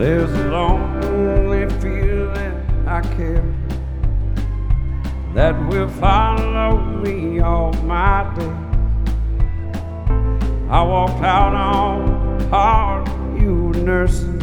There's a lonely feeling I carry that will follow me all my days. I walked out on the heart you were nursing